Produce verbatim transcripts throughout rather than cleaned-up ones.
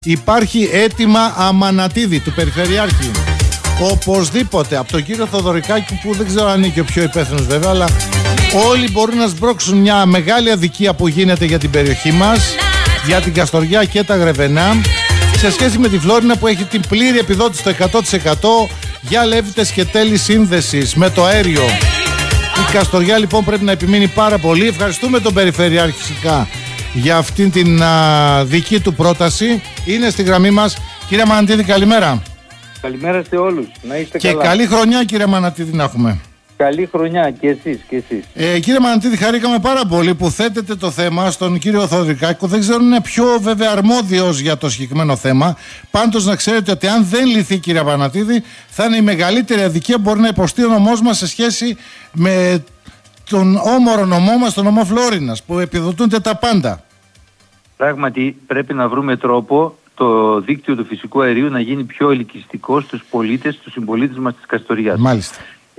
Υπάρχει αίτημα Αμανατίδη του Περιφερειάρχη. Οπωσδήποτε από τον κύριο Θοδωρικάκη, που δεν ξέρω αν είναι και ο πιο υπεύθυνος βέβαια, αλλά όλοι μπορούν να σμπρώξουν μια μεγάλη αδικία που γίνεται για την περιοχή μας, για την Καστοριά και τα Γρεβενά, σε σχέση με τη Φλόρινα που έχει την πλήρη επιδότηση στο εκατό τοις εκατό για λέβητες και τέλη σύνδεσης με το αέριο. Η Καστοριά λοιπόν πρέπει να επιμείνει πάρα πολύ. Ευχαριστούμε τον Περιφερειάρχη φυσικά για αυτήν την α, δική του πρόταση. Είναι στη γραμμή μας. Κύριε Μανατίδη, καλημέρα. Καλημέρα σε όλους. Να είστε και καλά. Και καλή χρονιά, κύριε Μανατίδη, να έχουμε. Καλή χρονιά και εσείς και εσείς. Ε, κύριε Μανατίδη, χαρήκαμε πάρα πολύ που θέτετε το θέμα στον κύριο Θοδωρικάκη. Δεν ξέρω αν είναι πιο βέβαια αρμόδιος για το συγκεκριμένο θέμα. Πάντως να ξέρετε ότι αν δεν λυθεί, κύριε Μανατίδη, θα είναι η μεγαλύτερη αδικία που μπορεί να υποστεί ο νομός μας σε σχέση με τον όμορο νομό μας, τον νομό Φλόρινας, που επιδοτούνται τα πάντα. Πράγματι πρέπει να βρούμε τρόπο το δίκτυο του φυσικού αερίου να γίνει πιο ελκυστικό στους πολίτες, στους συμπολίτες μας της Καστοριάς. Μάλιστα.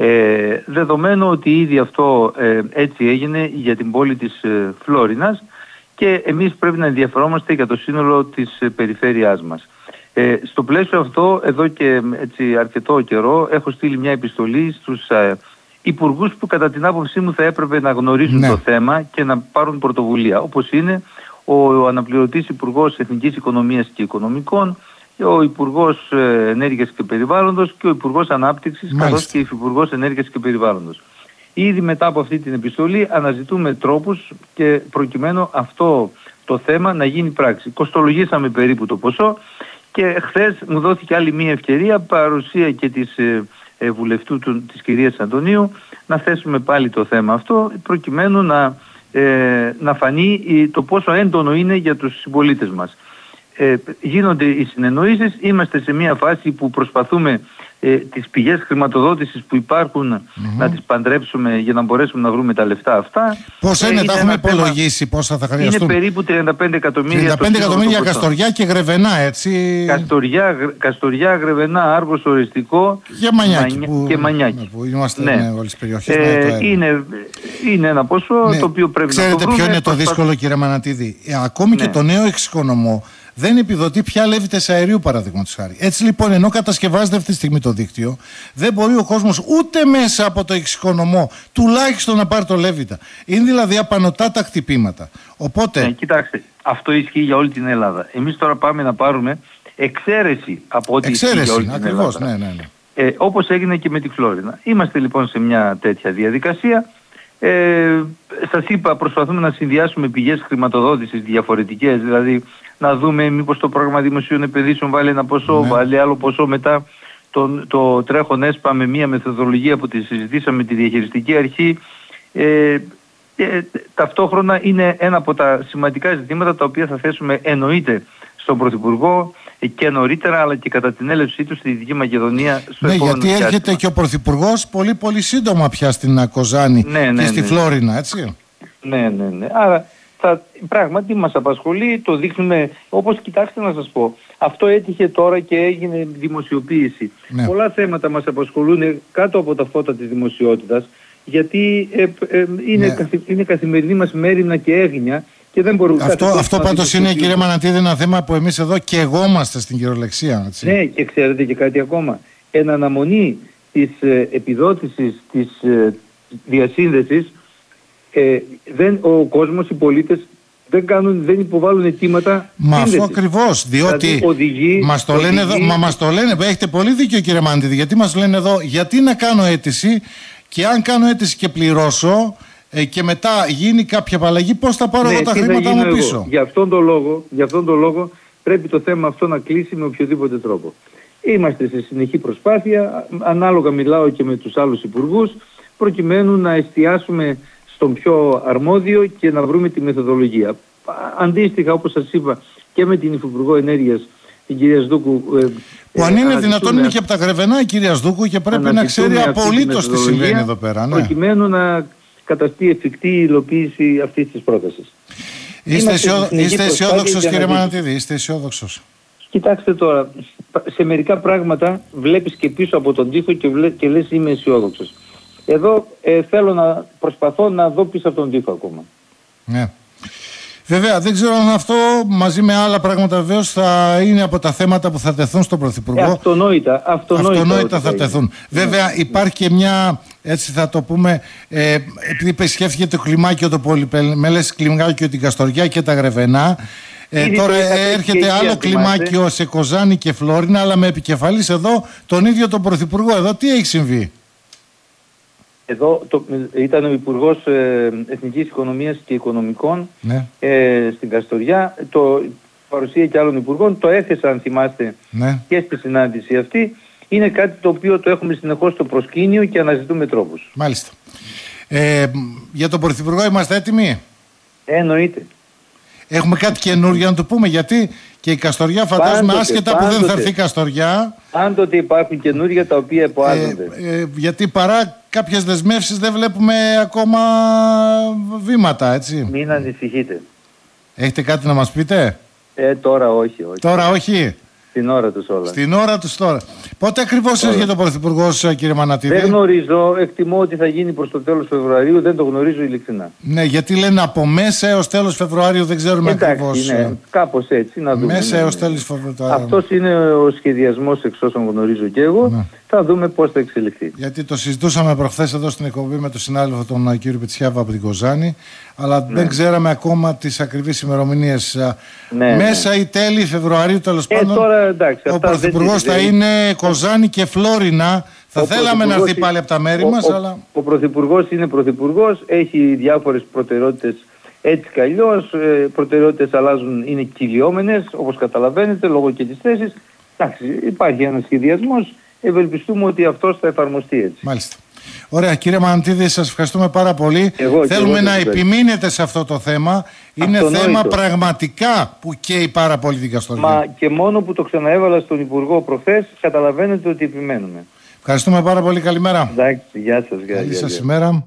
Ε, δεδομένου ότι ήδη αυτό ε, έτσι έγινε για την πόλη της ε, Φλόρινας, και εμείς πρέπει να ενδιαφερόμαστε για το σύνολο της ε, περιφέρειάς μας. Ε, στο πλαίσιο αυτό, εδώ και έτσι, αρκετό καιρό, έχω στείλει μια επιστολή στους ε, υπουργούς που κατά την άποψή μου θα έπρεπε να γνωρίζουν ναι. το θέμα και να πάρουν πρωτοβουλία, όπως είναι ο αναπληρωτής Υπουργός Εθνικής Οικονομίας και Οικονομικών, ο Υπουργός Ενέργειας και Περιβάλλοντος και ο Υπουργός Ανάπτυξης, Μάλιστα. καθώς και η Υφυπουργός Ενέργειας και Περιβάλλοντος. Ήδη μετά από αυτή την επιστολή αναζητούμε τρόπους και προκειμένου αυτό το θέμα να γίνει πράξη. Κοστολογήσαμε περίπου το ποσό και χθες μου δόθηκε άλλη μία ευκαιρία, παρουσία και της ε, ε, βουλευτού του, της κυρίας Αντωνίου, να θέσουμε πάλι το θέμα αυτό προκειμένου να, ε, να φανεί το πόσο έντονο είναι για τους συμπολίτες μας. Ε, γίνονται οι συνεννοήσεις, είμαστε σε μια φάση που προσπαθούμε ε, τις πηγές χρηματοδότησης που υπάρχουν mm-hmm. να τις παντρέψουμε για να μπορέσουμε να βρούμε τα λεφτά αυτά. Πόσα είναι, ε, τα έχουμε υπολογίσει, πόσα θα χρειαστούν? Είναι περίπου τριάντα πέντε εκατομμύρια. τριάντα πέντε εκατομμύρια για Καστοριά και Γρεβενά, έτσι. Καστοριά, Καστοριά Γρεβενά, Άργος Οριστικό για Μανιάκι, Μανιά, που, και Μανιάκι. Που είμαστε ναι. ναι, όλες τις περιοχές. Ε, ναι, είναι, είναι ένα ποσό ναι. το οποίο πρέπει Ξέρετε να το βρούμε. Ξέρετε ποιο είναι το προσπαθ... δύσκολο, κύριε Μανατίδη? Ε, ακόμη ναι. και το νέο εξοικονομώ δεν επιδοτεί πια λέβητες αερίου, παραδείγματος χάρη. Έτσι λοιπόν, ενώ κατασκευάζεται αυτή τη στιγμή το δίκτυο, δεν μπορεί ο κόσμος ούτε μέσα από το εξοικονομώ τουλάχιστον να πάρει το λέβητα. Είναι δηλαδή απανωτά τα χτυπήματα. Οπότε... Ναι, κοιτάξτε, αυτό ισχύει για όλη την Ελλάδα. Εμείς τώρα πάμε να πάρουμε εξαίρεση από ό,τι ισχύει για όλη την ακριβώς, Ελλάδα. Ναι, ναι, ναι. Ε, όπως έγινε και με τη Φλόρινα. Είμαστε λοιπόν σε μια τέτοια διαδικασία. Ε, σας είπα, προσπαθούμε να συνδυάσουμε πηγές χρηματοδότησης διαφορετικές, δηλαδή να δούμε μήπως το πρόγραμμα δημοσίων επενδύσεων βάλει ένα ποσό, ναι. βάλει άλλο ποσό μετά το, το τρέχον ΕΣΠΑ με μια μεθοδολογία που τη συζητήσαμε με τη διαχειριστική αρχή. Ε, ε, ταυτόχρονα είναι ένα από τα σημαντικά ζητήματα τα οποία θα θέσουμε εννοείται στον Πρωθυπουργό και νωρίτερα, αλλά και κατά την έλευσή του στη Δυτική Μακεδονία στο ναι, επόμενο γιατί έρχεται διάστημα. και ο Πρωθυπουργός πολύ πολύ σύντομα πια στην Κοζάνη ναι, ναι, και στη ναι. Φλόρινα, έτσι. Ναι, ναι, ναι. Άρα θα, πράγματι μας απασχολεί, το δείχνουμε, όπως κοιτάξτε να σας πω, αυτό έτυχε τώρα και έγινε δημοσιοποίηση. Ναι. Πολλά θέματα μας απασχολούν κάτω από τα φώτα της δημοσιότητας, γιατί ε, ε, είναι, ναι. καθη, είναι καθημερινή μας μέριμνα και έγνοια. Και δεν μπορούμε αυτό αυτό πάντως είναι, κύριε Μανατίδη, ένα θέμα που εμείς εδώ και εγώ είμαστε στην κυριολεξία. Έτσι. Ναι, και ξέρετε και κάτι ακόμα. Εν αναμονή της ε, επιδότησης της ε, διασύνδεσης, ε, δεν, ο κόσμος, οι πολίτες δεν, κάνουν, δεν υποβάλλουν αιτήματα. Μα αυτό ακριβώς, διότι δηλαδή, οδηγεί, μας το λένε οδηγεί... εδώ, μα μας το λένε, έχετε πολύ δίκιο κύριε Μανατίδη, γιατί μας λένε εδώ, γιατί να κάνω αίτηση και αν κάνω αίτηση και πληρώσω, Ε, και μετά γίνει κάποια απαλλαγή, πώς θα πάρω ναι, εγώ τα χρήματα μου πίσω? Για αυτόν τον λόγο, για αυτόν τον λόγο πρέπει το θέμα αυτό να κλείσει με οποιοδήποτε τρόπο. Είμαστε σε συνεχή προσπάθεια, ανάλογα μιλάω και με τους άλλους υπουργούς, προκειμένου να εστιάσουμε στον πιο αρμόδιο και να βρούμε τη μεθοδολογία. Αντίστοιχα, όπως σας είπα, και με την Υφυπουργό Ενέργειας, την κυρία Σδούκου. Ε, που αν είναι δυνατόν είναι και από τα Γρεβενά η κυρία Σδούκου και πρέπει να ξέρει απολύτως τι συμβαίνει εδώ πέρα. Ναι. Προκειμένου να καταστεί εφικτή η υλοποίηση αυτής της πρότασης. Είστε, αισιόδο... είστε αισιόδοξος κύριε Μανατίδη, είστε αισιόδοξος? Κοιτάξτε τώρα, σε μερικά πράγματα βλέπεις και πίσω από τον τοίχο και, βλέ... και λες είμαι αισιόδοξος. Εδώ ε, θέλω να προσπαθώ να δω πίσω από τον τοίχο ακόμα. Ναι. Βέβαια, δεν ξέρω αν αυτό μαζί με άλλα πράγματα βεβαίως θα είναι από τα θέματα που θα τεθούν στον Πρωθυπουργό. Ε, αυτονόητα, αυτονόητα, αυτονόητα θα τεθούν. Βέβαια, ναι. Υπάρχει και μια, έτσι θα το πούμε, ε, επειδή σκέφτηκε το κλιμάκιο, το πολυμελές κλιμάκιο, την Καστοριά και τα Γρεβενά. Ε, τώρα έρχεται άλλο κλιμάκιο σε Κοζάνη και Φλόρινα, αλλά με επικεφαλής εδώ τον ίδιο τον Πρωθυπουργό. Εδώ τι έχει συμβεί? Εδώ το, ήταν ο Υπουργός ε, Εθνικής Οικονομίας και Οικονομικών, ναι. ε, στην Καστοριά. Το παρουσία και άλλων υπουργών το έθεσα, αν θυμάστε, ναι. και στη συνάντηση αυτή. Είναι κάτι το οποίο το έχουμε συνεχώς στο προσκήνιο και αναζητούμε τρόπους. Μάλιστα. Ε, για τον Πρωθυπουργό είμαστε έτοιμοι? Ε, εννοείται. Έχουμε κάτι καινούργιο να του πούμε, γιατί και η Καστοριά φαντάζομαι πάντοτε, άσχετα πάντοτε, που δεν θα έρθει η Καστοριά. Πάντοτε υπάρχουν καινούργια τα οποία υποάζονται. Ε, ε, γιατί παρά κάποιες δεσμεύσεις δεν βλέπουμε ακόμα βήματα, έτσι. Μην ανησυχείτε. Έχετε κάτι να μας πείτε? Ε, τώρα όχι, όχι. Τώρα όχι. Στην ώρα τους όλα. Στην ώρα τους τώρα. Πότε ακριβώς έρχεται ο Πρωθυπουργός, κύριε Μανατίδη? Δεν γνωρίζω. Εκτιμώ ότι θα γίνει προς το τέλος Φεβρουαρίου. Δεν το γνωρίζω ειλικρινά. Ναι, γιατί λένε από μέσα έως τέλος Φεβρουαρίου. Δεν ξέρουμε ακριβώς. Ναι, κάπως έτσι. Να δούμε. Μέσα ναι, έως ναι. τέλος Φεβρουαρίου. Αυτός είναι ο σχεδιασμός, εξ όσων γνωρίζω και εγώ. Ναι. Θα δούμε πώς θα εξελιχθεί. Γιατί το συζητούσαμε προχθές εδώ στην εκπομπή με τον συνάδελφο τον κύριο Πετσιάβα από την Κοζάνη, αλλά ναι. δεν ξέραμε ακόμα τις ακριβείς ημερομηνίες. Ναι, μέσα ναι. ή τέλη Φεβρουαρίου, τέλος ε, πάντων. Τώρα, εντάξει, ο Πρωθυπουργός θα είναι Κοζάνη και Φλόρινα. Θα θέλαμε να έρθει πάλι από τα μέρη ο, μας, ο, αλλά. Ο Πρωθυπουργός είναι Πρωθυπουργός, έχει διάφορες προτεραιότητες έτσι κι αλλιώς. Ε, προτεραιότητες αλλάζουν, είναι κυλιόμενες, όπως καταλαβαίνετε, λόγω και της θέσης. Εντάξει, υπάρχει ένας σχεδιασμός. Ευελπιστούμε ότι αυτός θα εφαρμοστεί έτσι. Μάλιστα. Ωραία, κύριε Μανατίδη, σας ευχαριστούμε πάρα πολύ. Εγώ, Θέλουμε εγώ, να εγώ. επιμείνετε σε αυτό το θέμα. Είναι αυτονόητο. θέμα πραγματικά που καίει πάρα πολύ την Καστοριά. Μα και μόνο που το ξαναέβαλα στον Υπουργό προχθές, καταλαβαίνετε ότι επιμένουμε. Ευχαριστούμε πάρα πολύ. Καλημέρα. Εντάξει, γεια σας. Γεια, Καλή γεια, σας γεια. ημέρα.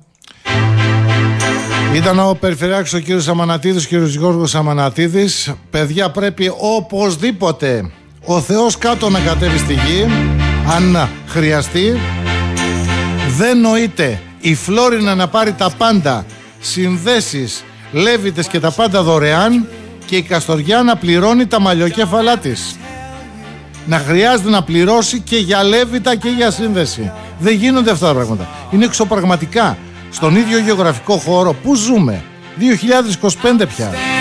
Ήταν ο Περιφερειάρχης ο κύριος Αμανατίδης, κύριος Γιώργος Αμανατίδης. Παιδιά, πρέπει οπωσδήποτε ο Θεός κάτω να κατέβει στη γη, αν χρειαστεί. Δεν νοείται η Φλόρινα να πάρει τα πάντα, συνδέσεις, λέβητες και τα πάντα δωρεάν, και η Καστοριά να πληρώνει τα μαλλιοκέφαλά της. Να χρειάζεται να πληρώσει και για λέβητα και για σύνδεση. Δεν γίνονται αυτά τα πράγματα. Είναι εξωπραγματικά. Στον ίδιο γεωγραφικό χώρο που ζούμε, δύο χιλιάδες είκοσι πέντε πια.